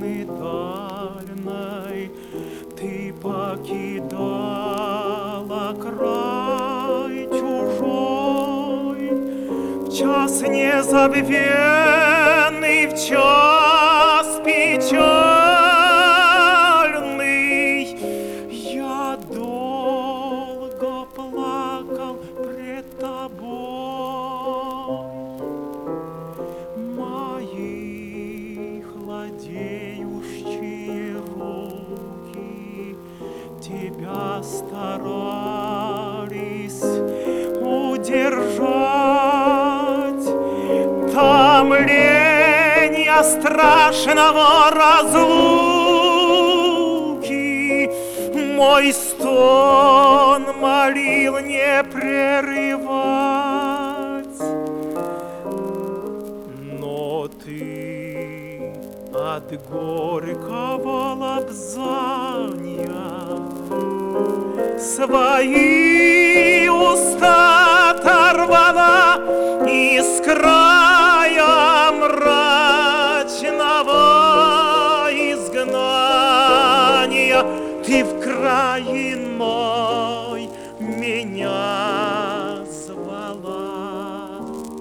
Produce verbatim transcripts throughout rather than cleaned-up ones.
страны дальной ты покидала край чужой, в час незабвенный, в час печальный. Я долго плакал пред тобой, мои хладеющие руки тебя старались удержать. Томления страшного разлуки мой стон молил не прерывать. Но ты от горького лобзания свои уста оторвала из края мрачного изгнания. Ты в край иной меня звала.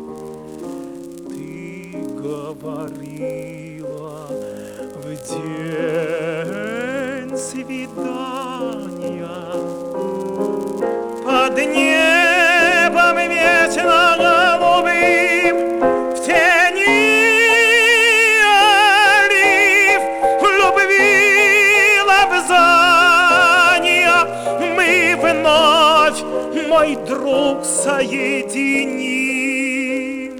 Ты говорила в день свидания под небом вечно голубым, в тени олив, в любви лобзания мы вновь, мой друг, соединим.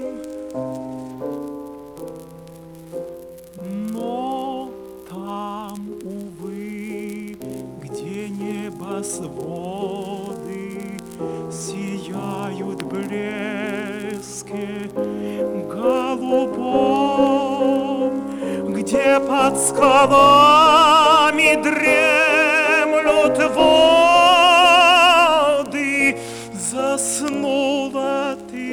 Но там, увы, где небосводы сияют в блеске голубом, где под скалами дремлют воды, заснула ты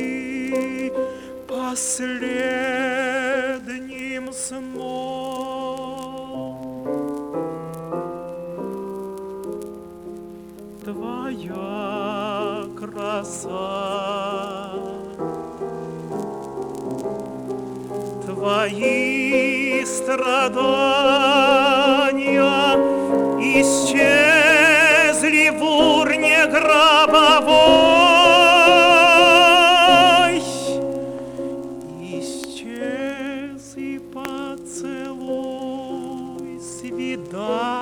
последним сном. Твоя краса, твои страдания исчезли в урне гробовой. Исчез и поцелуй свидания.